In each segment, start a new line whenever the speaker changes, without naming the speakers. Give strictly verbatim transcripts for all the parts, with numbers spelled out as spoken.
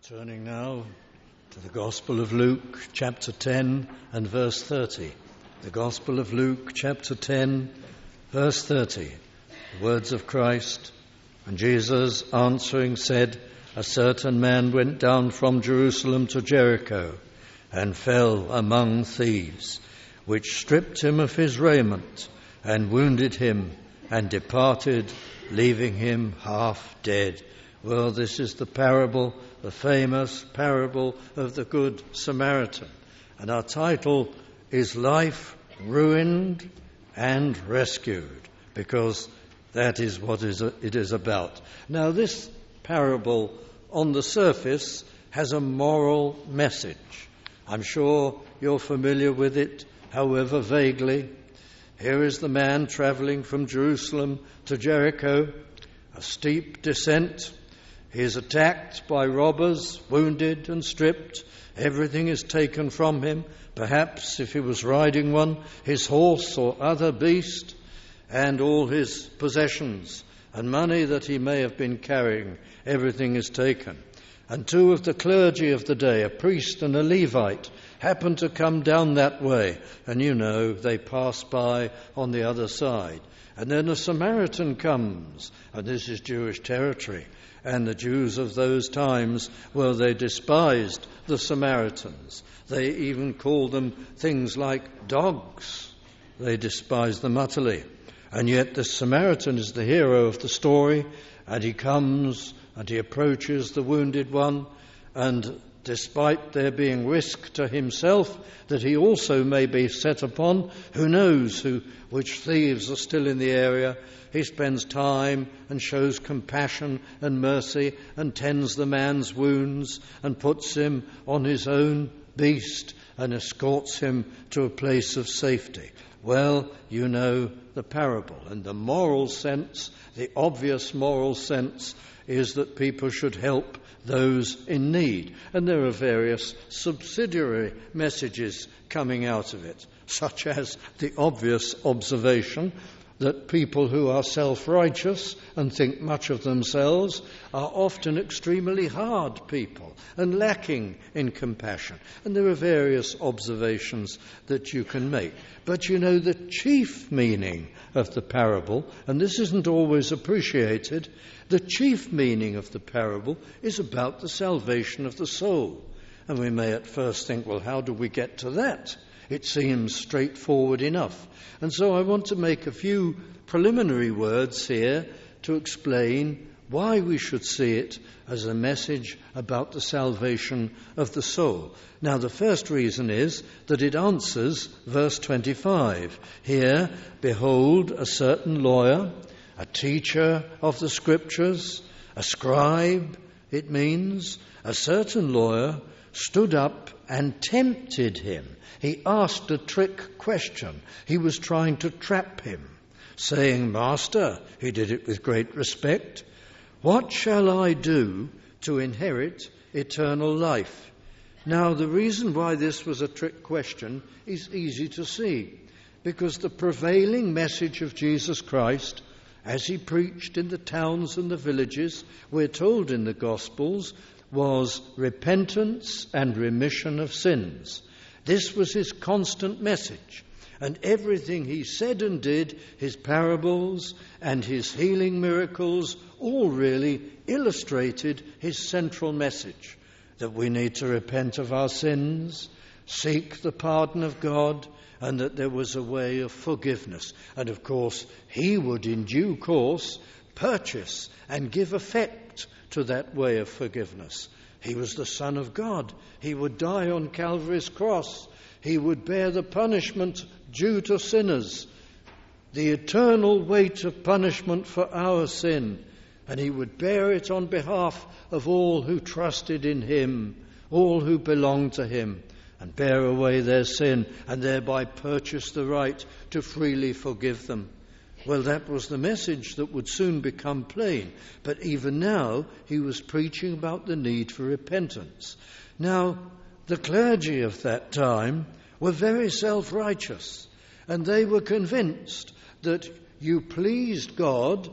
Turning now to the Gospel of Luke, chapter ten and verse thirty. The Gospel of Luke, chapter ten, verse thirty. The words of Christ. And Jesus answering said, A certain man went down from Jerusalem to Jericho and fell among thieves, which stripped him of his raiment and wounded him and departed, leaving him half dead. Well, this is the parable, the famous parable of the Good Samaritan. And our title is Life Ruined and Rescued, because that is what it is about. Now, this parable on the surface has a moral message. I'm sure you're familiar with it, however vaguely. Here is the man traveling from Jerusalem to Jericho, a steep descent. He is attacked by robbers, wounded and stripped. Everything is taken from him. Perhaps, if he was riding one, his horse or other beast, and all his possessions and money that he may have been carrying. Everything is taken. And two of the clergy of the day, a priest and a Levite, happened to come down that way. And you know, they pass by on the other side. And then a Samaritan comes, and this is Jewish territory. And the Jews of those times, well, they despised the Samaritans. They even called them things like dogs. They despised them utterly. And yet the Samaritan is the hero of the story, and he comes and he approaches the wounded one, and despite there being risk to himself that he also may be set upon, who knows who, which thieves are still in the area, he spends time and shows compassion and mercy and tends the man's wounds and puts him on his own beast and escorts him to a place of safety. Well, you know the parable. And the moral sense, the obvious moral sense, is that people should help those in need. And there are various subsidiary messages coming out of it, such as the obvious observation that people who are self-righteous and think much of themselves are often extremely hard people and lacking in compassion. And there are various observations that you can make. But you know, the chief meaning of the parable, and this isn't always appreciated, the chief meaning of the parable is about the salvation of the soul. And we may at first think, well, how do we get to that? It seems straightforward enough. And so I want to make a few preliminary words here to explain why we should see it as a message about the salvation of the soul. Now, the first reason is that it answers verse twenty-five. Here, behold, a certain lawyer, a teacher of the Scriptures, a scribe, it means, a certain lawyer stood up and tempted him. He asked a trick question. He was trying to trap him, saying, Master, he did it with great respect, what shall I do to inherit eternal life? Now, the reason why this was a trick question is easy to see, because the prevailing message of Jesus Christ, as he preached in the towns and the villages, we're told in the Gospels, was repentance and remission of sins. This was his constant message. And everything he said and did, his parables and his healing miracles, all really illustrated his central message, that we need to repent of our sins, seek the pardon of God, and that there was a way of forgiveness. And of course, he would in due course purchase and give effect to that way of forgiveness. He was the Son of God. He would die on Calvary's cross. He would bear the punishment due to sinners, the eternal weight of punishment for our sin, and he would bear it on behalf of all who trusted in him, all who belonged to him, and bear away their sin, and thereby purchase the right to freely forgive them. Well, that was the message that would soon become plain. But even now, he was preaching about the need for repentance. Now, the clergy of that time were very self-righteous, and they were convinced that you pleased God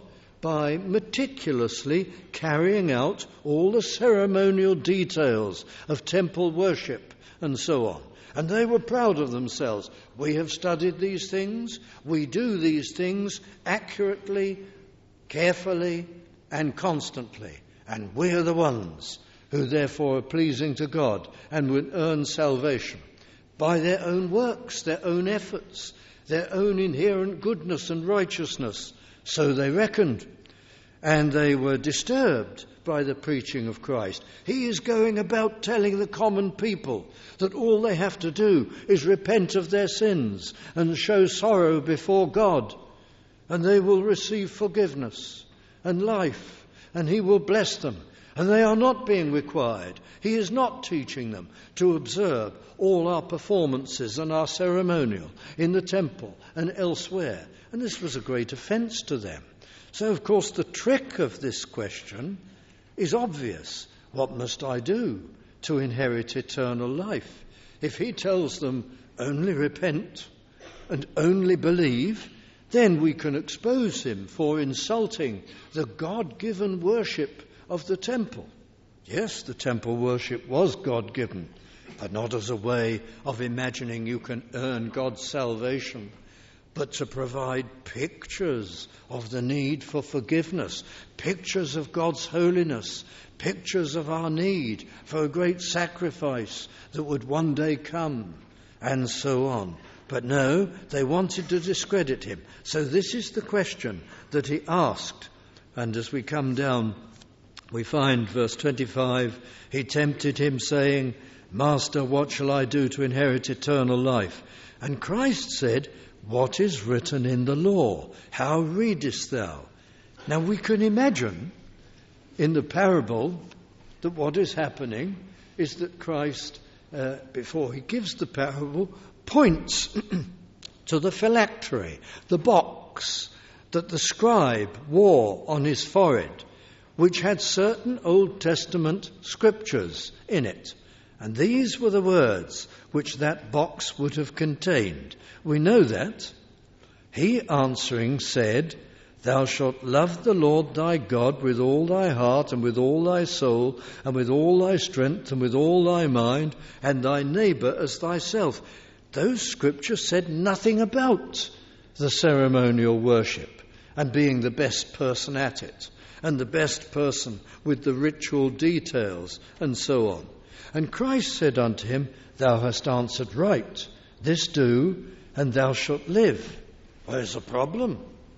by meticulously carrying out all the ceremonial details of temple worship and so on. And they were proud of themselves. We have studied these things. We do these things accurately, carefully, and constantly. And we are the ones who therefore are pleasing to God and will earn salvation by their own works, their own efforts, their own inherent goodness and righteousness. So they reckoned. And they were disturbed by the preaching of Christ. He is going about telling the common people that all they have to do is repent of their sins and show sorrow before God, and they will receive forgiveness and life, and he will bless them. And they are not being required. He is not teaching them to observe all our performances and our ceremonial in the temple and elsewhere. And this was a great offence to them. So, of course, the trick of this question is obvious. What must I do to inherit eternal life? If he tells them only repent and only believe, then we can expose him for insulting the God-given worship of the temple. Yes, the temple worship was God-given, but not as a way of imagining you can earn God's salvation, but to provide pictures of the need for forgiveness, pictures of God's holiness, pictures of our need for a great sacrifice that would one day come, and so on. But no, they wanted to discredit him. So this is the question that he asked. And as we come down, we find verse twenty-five, he tempted him, saying, Master, what shall I do to inherit eternal life? And Christ said, What is written in the law? How readest thou? Now we can imagine in the parable that what is happening is that Christ, uh, before he gives the parable, points to the phylactery, the box that the scribe wore on his forehead, which had certain Old Testament scriptures in it. And these were the words which that box would have contained. We know that. He answering said, Thou shalt love the Lord thy God with all thy heart and with all thy soul and with all thy strength and with all thy mind, and thy neighbour as thyself. Those scriptures said nothing about the ceremonial worship and being the best person at it and the best person with the ritual details and so on. And Christ said unto him, Thou hast answered right. This do, and thou shalt live. Where's the problem?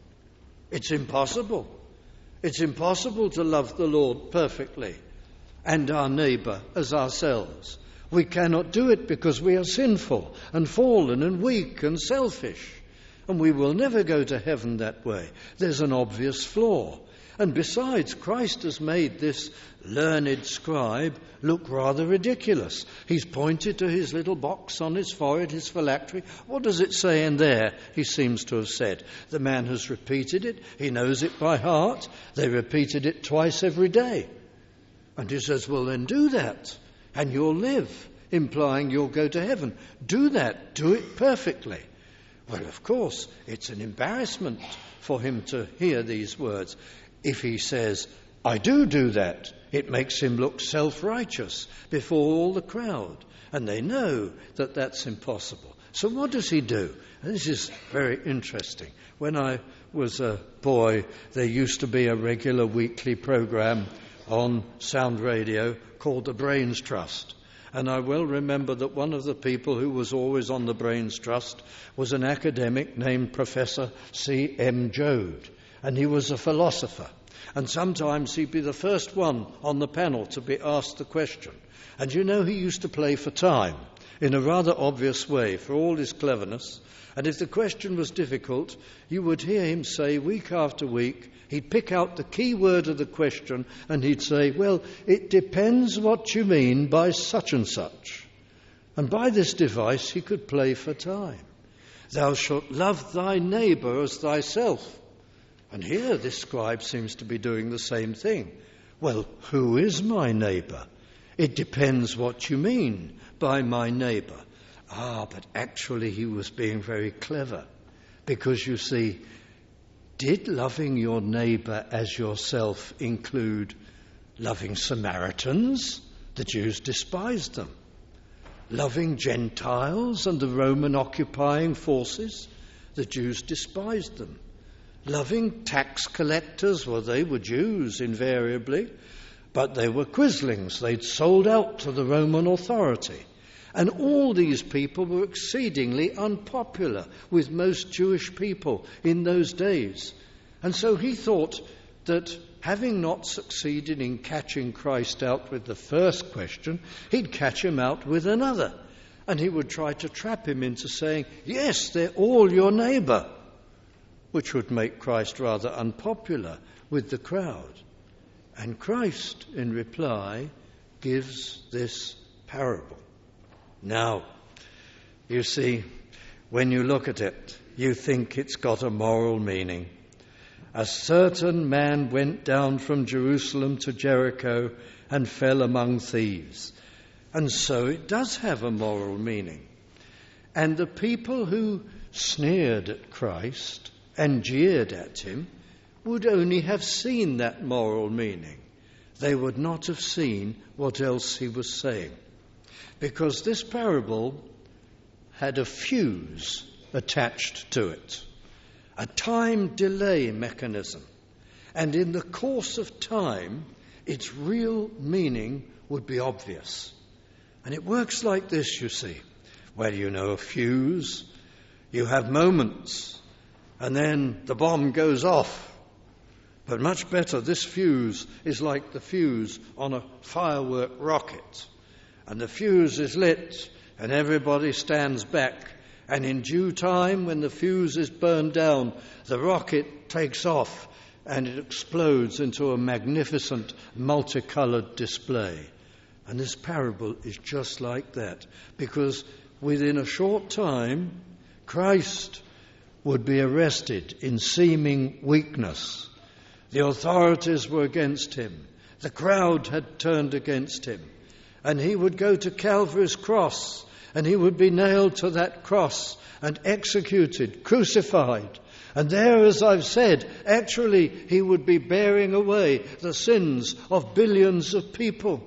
It's impossible. It's impossible to love the Lord perfectly and our neighbour as ourselves. We cannot do it because we are sinful and fallen and weak and selfish. And we will never go to heaven that way. There's an obvious flaw. And besides, Christ has made this learned scribe look rather ridiculous. He's pointed to his little box on his forehead, his phylactery. What does it say in there? He seems to have said. The man has repeated it. He knows it by heart. They repeated it twice every day. And he says, well, then do that, and you'll live, implying you'll go to heaven. Do that. Do it perfectly. Well, of course, it's an embarrassment for him to hear these words. If he says, I do do that, it makes him look self-righteous before all the crowd. And they know that that's impossible. So what does he do? And this is very interesting. When I was a boy, there used to be a regular weekly program on Sound Radio called the Brains Trust. And I well remember that one of the people who was always on the Brains Trust was an academic named Professor C M Joad. And he was a philosopher. And sometimes he'd be the first one on the panel to be asked the question. And you know, he used to play for time in a rather obvious way for all his cleverness. And if the question was difficult, you would hear him say week after week, he'd pick out the key word of the question and he'd say, well, it depends what you mean by such and such. And by this device he could play for time. Thou shalt love thy neighbour as thyself. And here this scribe seems to be doing the same thing. Well, who is my neighbour? It depends what you mean by my neighbour. Ah, but actually he was being very clever. Because you see, did loving your neighbour as yourself include loving Samaritans? The Jews despised them. Loving Gentiles and the Roman occupying forces? The Jews despised them. Loving tax collectors? Well, they were Jews invariably, but they were quislings. They'd sold out to the Roman authority. And all these people were exceedingly unpopular with most Jewish people in those days. And so he thought that having not succeeded in catching Christ out with the first question, he'd catch him out with another. And he would try to trap him into saying, yes, they're all your neighbour, which would make Christ rather unpopular with the crowd. And Christ, in reply, gives this parable. Now, you see, when you look at it, you think it's got a moral meaning. A certain man went down from Jerusalem to Jericho and fell among thieves. And so it does have a moral meaning. And the people who sneered at Christ and jeered at him would only have seen that moral meaning. They would not have seen what else he was saying. Because this parable had a fuse attached to it, a time delay mechanism. And in the course of time, its real meaning would be obvious. And it works like this, you see. Well, you know, a fuse, you have moments, and then the bomb goes off. But much better, this fuse is like the fuse on a firework rocket. And the fuse is lit, and everybody stands back. And in due time, when the fuse is burned down, the rocket takes off, and it explodes into a magnificent, multicoloured display. And this parable is just like that, because within a short time, Christ would be arrested in seeming weakness. The authorities were against him. The crowd had turned against him. And he would go to Calvary's cross, and he would be nailed to that cross and executed, crucified. And there, as I've said, actually he would be bearing away the sins of billions of people.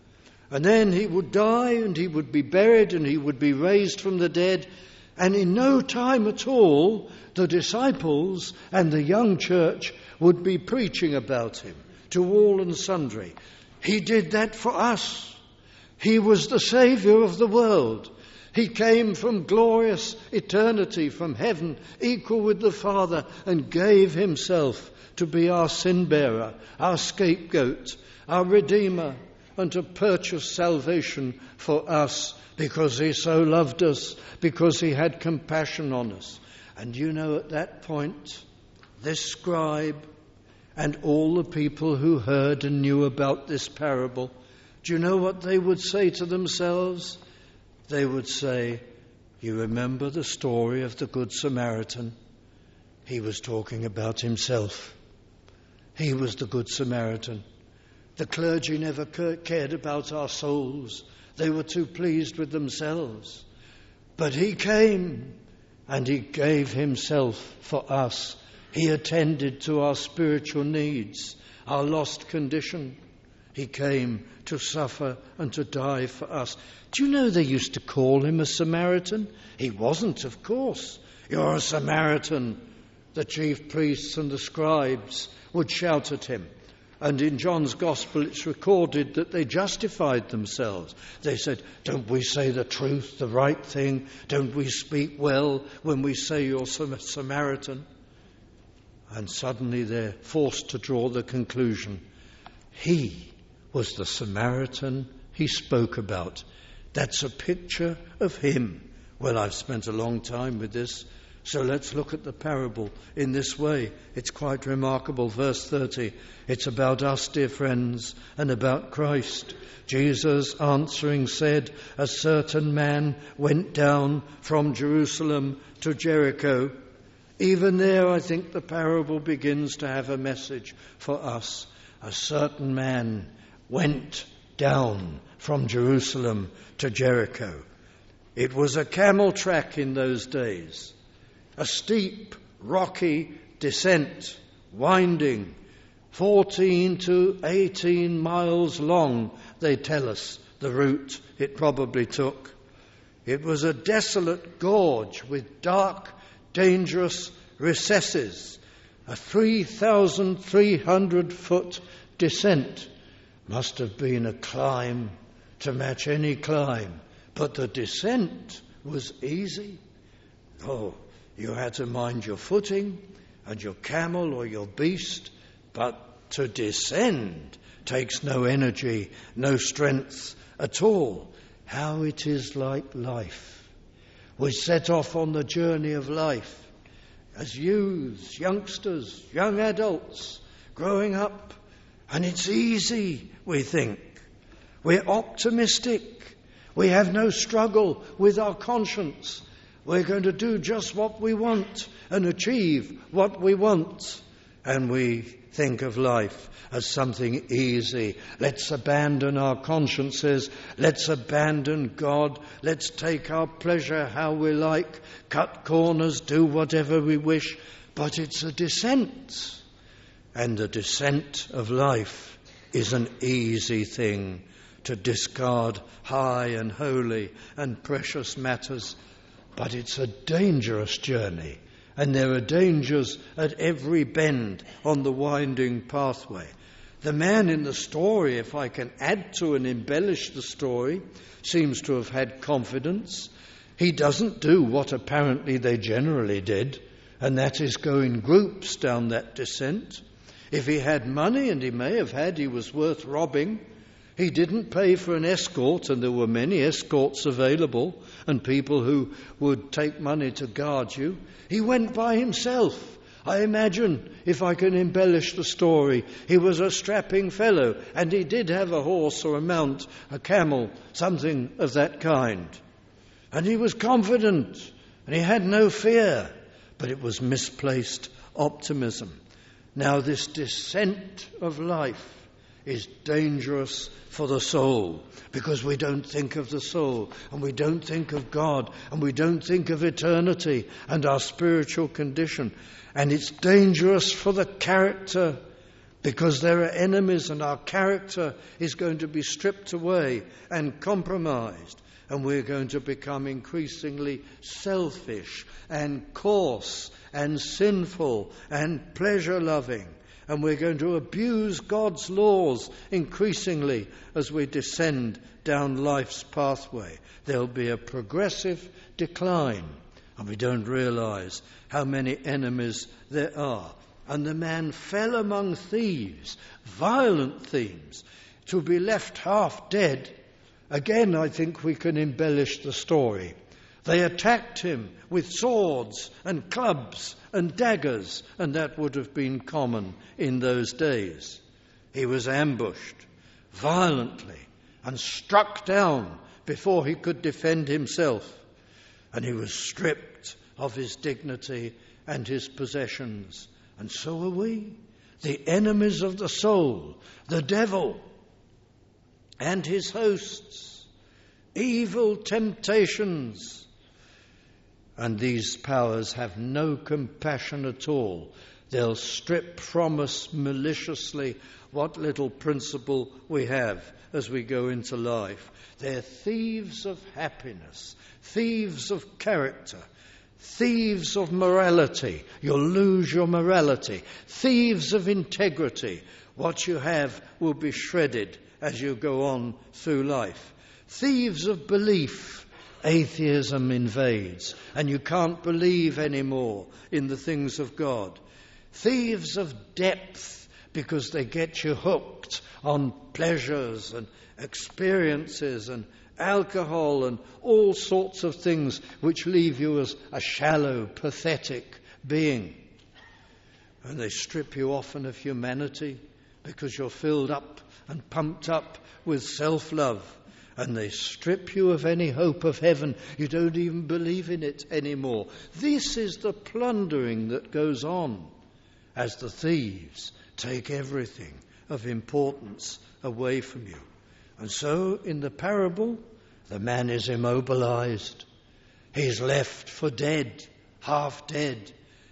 And then he would die, and he would be buried, and he would be raised from the dead. And in no time at all, the disciples and the young church would be preaching about him to all and sundry. He did that for us. He was the Saviour of the world. He came from glorious eternity, from heaven, equal with the Father, and gave himself to be our sin-bearer, our scapegoat, our Redeemer, and to purchase salvation for us because he so loved us, because he had compassion on us. And you know, at that point, this scribe and all the people who heard and knew about this parable, do you know what they would say to themselves? They would say, you remember the story of the Good Samaritan? He was talking about himself. He was the Good Samaritan. The clergy never cared about our souls. They were too pleased with themselves. But he came and he gave himself for us. He attended to our spiritual needs, our lost condition. He came to suffer and to die for us. Do you know they used to call him a Samaritan? He wasn't, of course. You're a Samaritan. The chief priests and the scribes would shout at him. And in John's Gospel it's recorded that they justified themselves. They said, don't we say the truth, the right thing? Don't we speak well when we say you're a Samaritan? And suddenly they're forced to draw the conclusion. He was the Samaritan he spoke about. That's a picture of him. Well, I've spent a long time with this, so let's look at the parable in this way. It's quite remarkable. Verse thirty, it's about us, dear friends, and about Christ. Jesus answering said, a certain man went down from Jerusalem to Jericho. Even there, I think the parable begins to have a message for us. A certain man went down from Jerusalem to Jericho. It was a camel track in those days, a steep, rocky, descent, winding, fourteen to eighteen miles long, they tell us, the route it probably took. It was a desolate gorge with dark, dangerous recesses. A three thousand three hundred foot descent must have been a climb to match any climb. But the descent was easy. Oh, you had to mind your footing and your camel or your beast, but to descend takes no energy, no strength at all. How it is like life. We set off on the journey of life as youths, youngsters, young adults, growing up, and it's easy, we think. We're optimistic. We have no struggle with our conscience. We're going to do just what we want and achieve what we want. And we think of life as something easy. Let's abandon our consciences. Let's abandon God. Let's take our pleasure how we like, cut corners, do whatever we wish. But it's a descent. And the descent of life is an easy thing, to discard high and holy and precious matters. But it's a dangerous journey, and there are dangers at every bend on the winding pathway. The man in the story, if I can add to and embellish the story, seems to have had confidence. He doesn't do what apparently they generally did, and that is go in groups down that descent. If he had money, and he may have had, he was worth robbing. He didn't pay for an escort, and there were many escorts available and people who would take money to guard you. He went by himself. I imagine, if I can embellish the story, he was a strapping fellow, and he did have a horse or a mount, a camel, something of that kind. And he was confident, and he had no fear, but it was misplaced optimism. Now, this descent of life is dangerous for the soul, because we don't think of the soul, and we don't think of God, and we don't think of eternity and our spiritual condition. And it's dangerous for the character, because there are enemies, and our character is going to be stripped away and compromised, and we're going to become increasingly selfish and coarse and sinful and pleasure-loving. And we're going to abuse God's laws increasingly as we descend down life's pathway. There'll be a progressive decline, and we don't realize how many enemies there are. And the man fell among thieves, violent thieves, to be left half dead. Again, I think we can embellish the story. They attacked him with swords and clubs and daggers, and that would have been common in those days. He was ambushed violently and struck down before he could defend himself, and he was stripped of his dignity and his possessions. And so are we, the enemies of the soul, the devil and his hosts, evil temptations. And these powers have no compassion at all. They'll strip from us maliciously what little principle we have as we go into life. They're thieves of happiness, thieves of character, thieves of morality. You'll lose your morality. Thieves of integrity. What you have will be shredded as you go on through life. Thieves of belief. Atheism invades, and you can't believe anymore in the things of God. Thieves of depth, because they get you hooked on pleasures and experiences and alcohol and all sorts of things which leave you as a shallow, pathetic being. And they strip you often of humanity because you're filled up and pumped up with self-love. And they strip you of any hope of heaven. You don't even believe in it anymore. This is the plundering that goes on as the thieves take everything of importance away from you. And so in the parable, the man is immobilized. He's left for dead, half dead.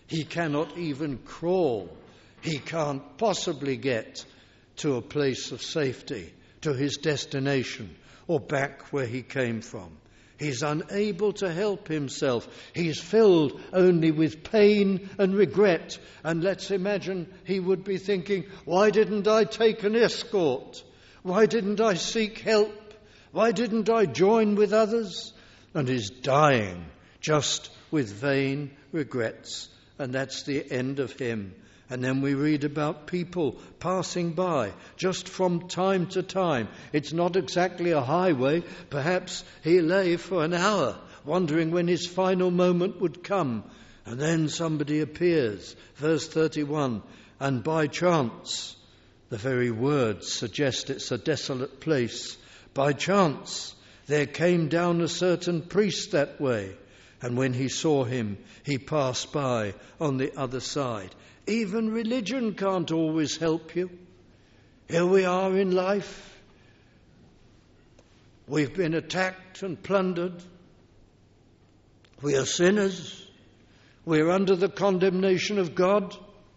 He cannot even crawl. He can't possibly get to a place of safety, to his destination, or back where he came from. He's unable to help himself. He's filled only with pain and regret. And let's imagine he would be thinking, why didn't I take an escort? Why didn't I seek help? Why didn't I join with others? And he's dying just with vain regrets. And that's the end of him. And then we read about people passing by just from time to time. It's not exactly a highway. Perhaps he lay for an hour wondering when his final moment would come. And then somebody appears. Verse thirty-one, and by chance, the very words suggest it's a desolate place. By chance, there came down a certain priest that way. And when he saw him, he passed by on the other side. Even religion can't always help you. Here we are in life. We've been attacked and plundered. We are sinners. We're under the condemnation of God.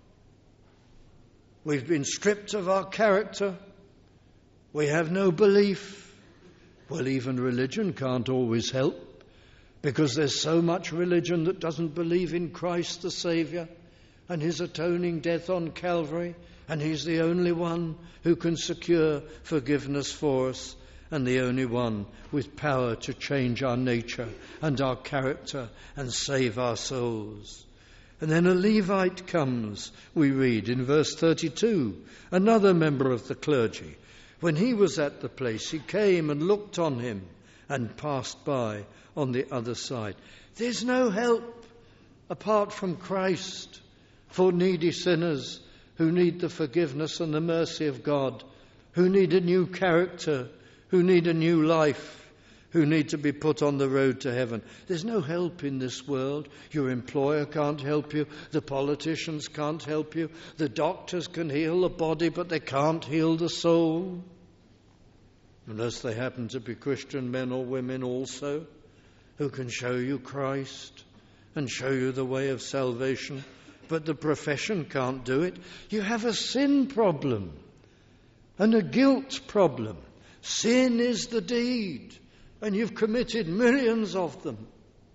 We've been stripped of our character. We have no belief. Well, even religion can't always help, because there's so much religion that doesn't believe in Christ the Saviour and his atoning death on Calvary, and he's the only one who can secure forgiveness for us, and the only one with power to change our nature and our character and save our souls. And then a Levite comes, we read in verse thirty-two, another member of the clergy. When he was at the place, he came and looked on him and passed by on the other side. There's no help apart from Christ for needy sinners who need the forgiveness and the mercy of God, who need a new character, who need a new life, who need to be put on the road to heaven. There's no help in this world. Your employer can't help you. The politicians can't help you. The doctors can heal the body, but they can't heal the soul. Unless they happen to be Christian men or women also, who can show you Christ and show you the way of salvation. But the profession can't do it. You have a sin problem and a guilt problem. Sin is the deed, and you've committed millions of them.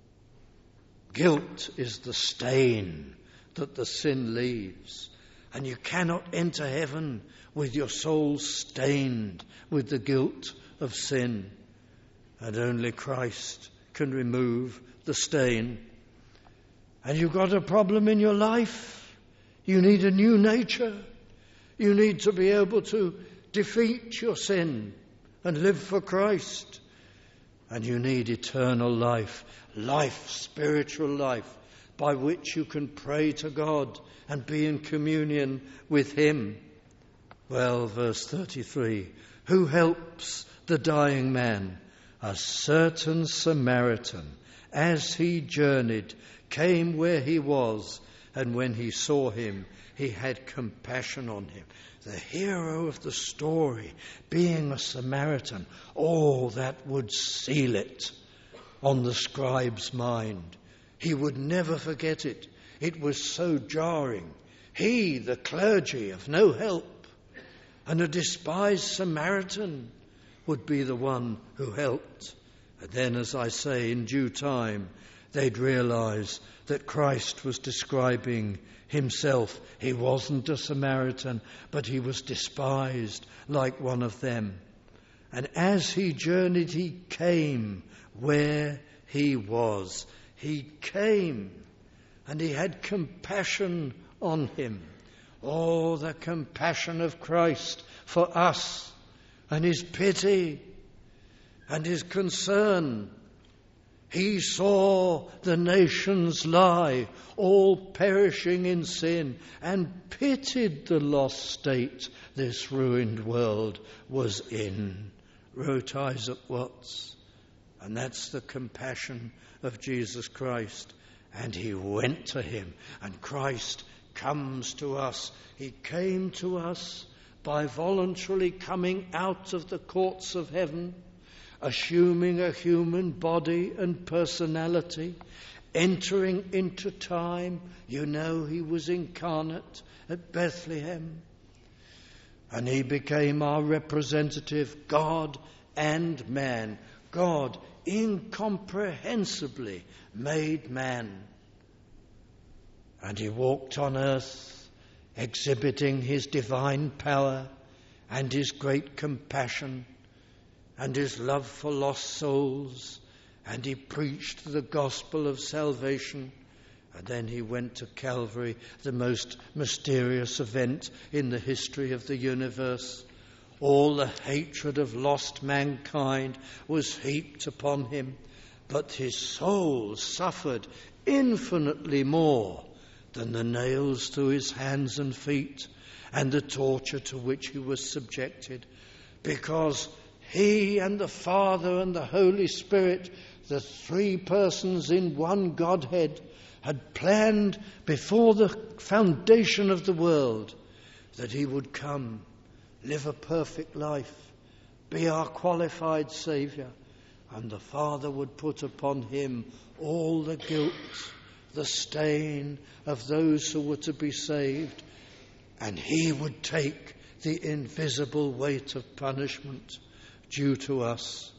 Guilt is the stain that the sin leaves, and you cannot enter heaven with your soul stained with the guilt of sin. And only Christ can remove the stain. And you've got a problem in your life. You need a new nature. You need to be able to defeat your sin and live for Christ. And you need eternal life, life, spiritual life, by which you can pray to God and be in communion with him. Well, verse thirty-three, who helps the dying man? A certain Samaritan, as he journeyed, came where he was, and when he saw him, he had compassion on him. The hero of the story being a Samaritan, oh, that would seal it on the scribe's mind. He would never forget it. It was so jarring. He, the clergy, of no help, and a despised Samaritan would be the one who helped. And then, as I say, in due time, they'd realize that Christ was describing himself. He wasn't a Samaritan, but he was despised like one of them. And as he journeyed, he came where he was. He came, and he had compassion on him. Oh, the compassion of Christ for us, and his pity and his concern. He saw the nations lie, all perishing in sin, and pitied the lost state this ruined world was in, wrote Isaac Watts. And that's the compassion of Jesus Christ. And he went to him, and Christ comes to us. He came to us by voluntarily coming out of the courts of heaven, assuming a human body and personality, entering into time. You know, he was incarnate at Bethlehem. And he became our representative, God and man. God incomprehensibly made man. And he walked on earth, exhibiting his divine power and his great compassion and his love for lost souls. And he preached the gospel of salvation. And then he went to Calvary, the most mysterious event in the history of the universe. All the hatred of lost mankind was heaped upon him, but his soul suffered infinitely more than the nails through his hands and feet and the torture to which he was subjected, because he and the Father and the Holy Spirit, the three persons in one Godhead, had planned before the foundation of the world that he would come, live a perfect life, be our qualified Saviour, and the Father would put upon him all the guilt, the stain of those who were to be saved, and he would take the invisible weight of punishment due to us.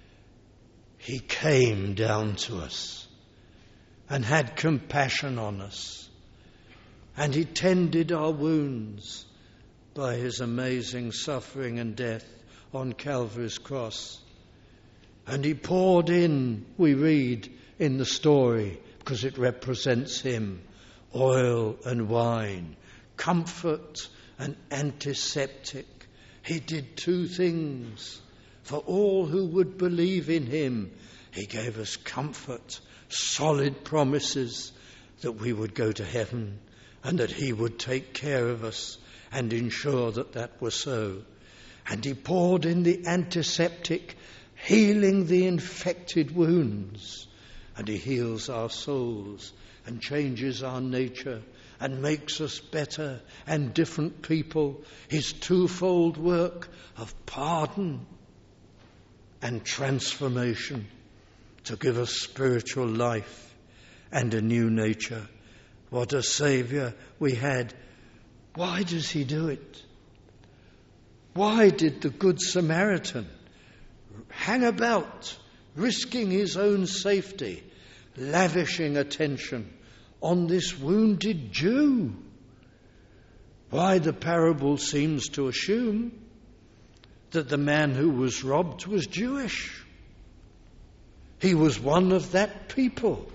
He came down to us and had compassion on us, and he tended our wounds by his amazing suffering and death on Calvary's cross. And he poured in, we read in the story, because it represents him, oil and wine, comfort and antiseptic. He did two things for all who would believe in him. He gave us comfort, solid promises that we would go to heaven and that he would take care of us and ensure that that was so. And he poured in the antiseptic, healing the infected wounds. And he heals our souls and changes our nature and makes us better and different people. His twofold work of pardon and transformation to give us spiritual life and a new nature. What a Saviour we had. Why does he do it? Why did the Good Samaritan hang about, risking his own safety, lavishing attention on this wounded Jew? Why, the parable seems to assume that the man who was robbed was Jewish. He was one of that people.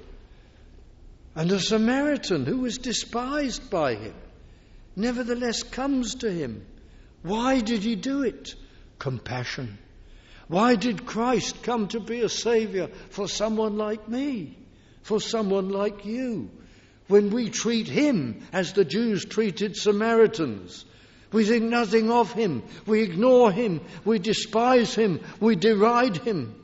And a Samaritan who was despised by him nevertheless comes to him. Why did he do it? Compassion. Why did Christ come to be a Saviour for someone like me, for someone like you? When we treat him as the Jews treated Samaritans, we think nothing of him, we ignore him, we despise him, we deride him.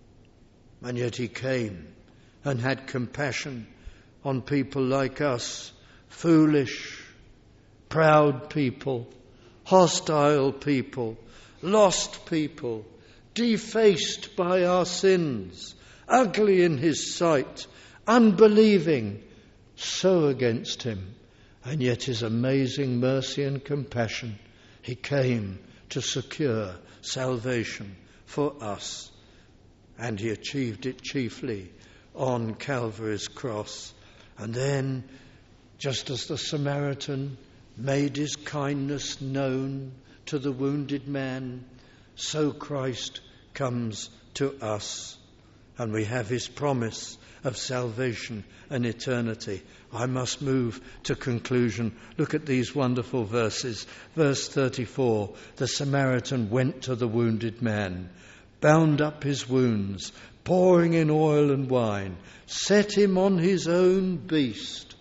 And yet he came and had compassion on people like us, foolish, proud people, hostile people, lost people, defaced by our sins, ugly in his sight, unbelieving, so against him. And yet his amazing mercy and compassion, he came to secure salvation for us. And he achieved it chiefly on Calvary's cross. And then, just as the Samaritan made his kindness known to the wounded man, so Christ comes to us. And we have his promise of salvation and eternity. I must move to conclusion. Look at these wonderful verses. Verse thirty-four, the Samaritan went to the wounded man, bound up his wounds, pouring in oil and wine, set him on his own beast.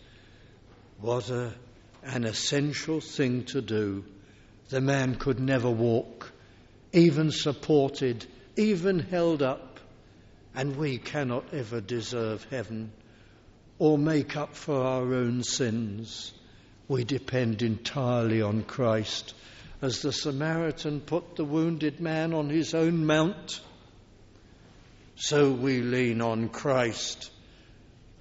What a, an essential thing to do. The man could never walk, even supported, even held up, and we cannot ever deserve heaven or make up for our own sins. We depend entirely on Christ. As the Samaritan put the wounded man on his own mount, so we lean on Christ,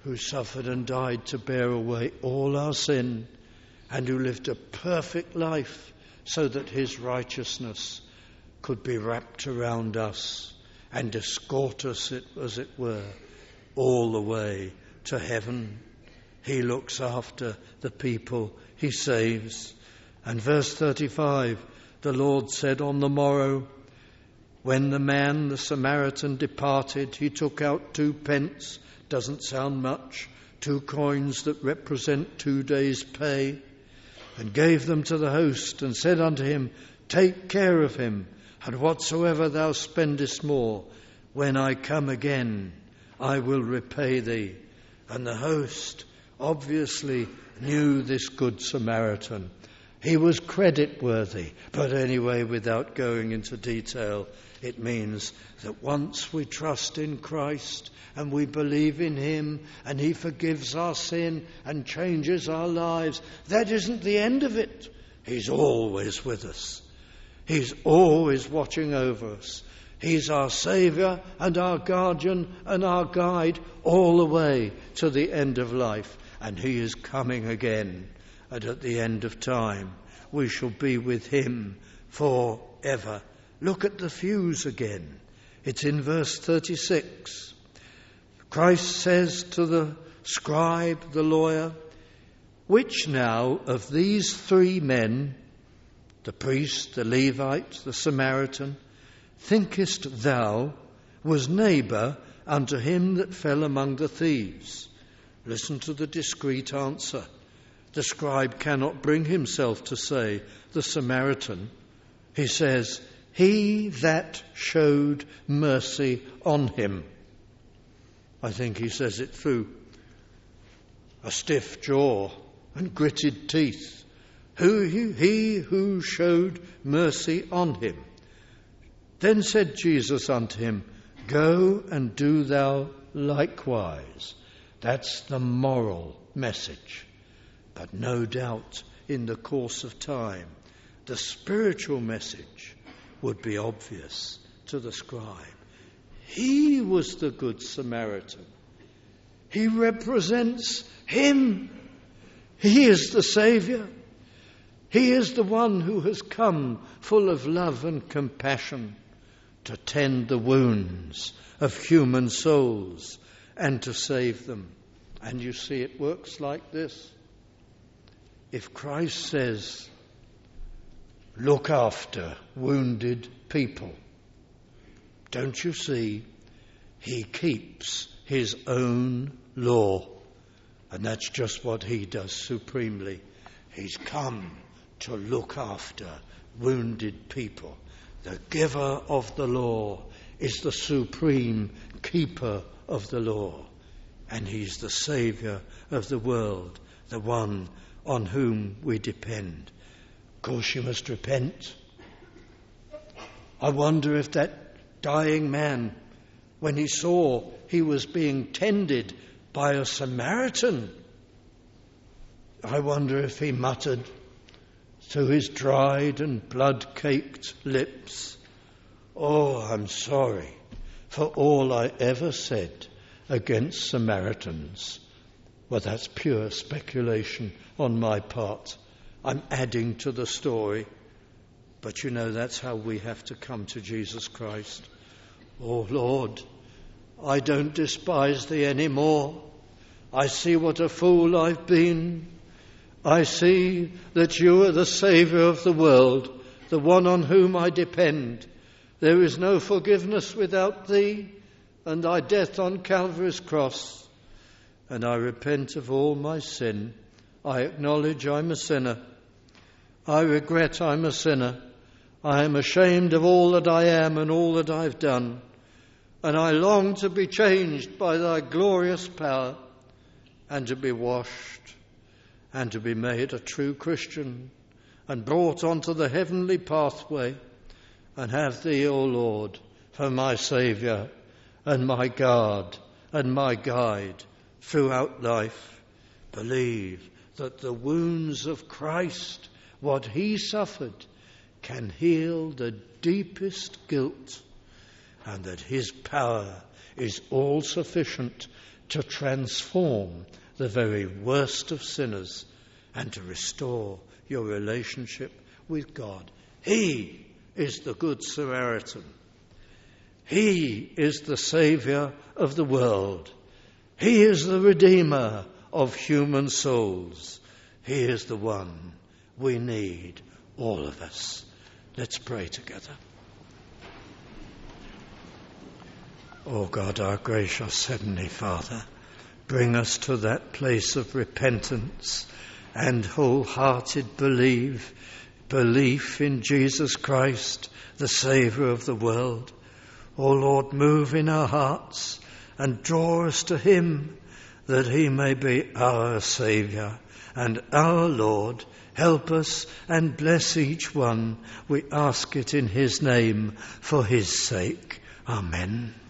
who suffered and died to bear away all our sin, and who lived a perfect life so that his righteousness could be wrapped around us and escort us, as it were, all the way to heaven. He looks after the people he saves. And verse thirty-five, the Lord said, on the morrow, when the man, the Samaritan, departed, he took out two pence, doesn't sound much, two coins that represent two days' pay, and gave them to the host, and said unto him, take care of him, and whatsoever thou spendest more, when I come again, I will repay thee. And the host obviously knew this good Samaritan. He was creditworthy, but anyway, without going into detail, it means that once we trust in Christ and we believe in him and he forgives our sin and changes our lives, that isn't the end of it. He's always with us. He's always watching over us. He's our Saviour and our guardian and our guide all the way to the end of life. And he is coming again. And at the end of time, we shall be with him forever. Look at the fuse again. It's in verse thirty-six. Christ says to the scribe, the lawyer, which now of these three men, the priest, the Levite, the Samaritan, thinkest thou was neighbour unto him that fell among the thieves? Listen to the discreet answer. The scribe cannot bring himself to say the Samaritan. He says, he that showed mercy on him. I think he says it through a stiff jaw and gritted teeth. Who he, he who showed mercy on him. Then said Jesus unto him, go and do thou likewise. That's the moral message. But no doubt in the course of time, the spiritual message would be obvious to the scribe. He was the good Samaritan. He represents him. He is the Saviour. He is the one who has come full of love and compassion to tend the wounds of human souls and to save them. And you see, it works like this. If Christ says, look after wounded people, don't you see, he keeps his own law. And that's just what he does supremely. He's come to look after wounded people. The giver of the law is the supreme keeper of the law. And he's the Saviour of the world, the one on whom we depend. Of course, you must repent. I wonder if that dying man, when he saw he was being tended by a Samaritan, I wonder if he muttered through his dried and blood-caked lips, oh, I'm sorry for all I ever said against Samaritans. Well, that's pure speculation on my part. I'm adding to the story. But you know, that's how we have to come to Jesus Christ. Oh, Lord, I don't despise thee anymore. I see what a fool I've been. I see that you are the Saviour of the world, the one on whom I depend. There is no forgiveness without thee, and thy death on Calvary's cross. And I repent of all my sin. I acknowledge I'm a sinner. I regret I'm a sinner. I am ashamed of all that I am and all that I've done. And I long to be changed by thy glorious power and to be washed and to be made a true Christian and brought onto the heavenly pathway and have thee, O Lord, for my Saviour and my God and my guide throughout life. Believe that the wounds of Christ, what he suffered, can heal the deepest guilt, and that his power is all sufficient to transform the very worst of sinners and to restore your relationship with God. He is the Good Samaritan. He is the Saviour of the world. He is the Redeemer of human souls. He is the one we need, all of us. Let's pray together. O God, our gracious Heavenly Father, bring us to that place of repentance and wholehearted believe, belief in Jesus Christ, the Saviour of the world. O Lord, move in our hearts and draw us to him, that he may be our Saviour and our Lord. Help us and bless each one. We ask it in his name, for his sake. Amen.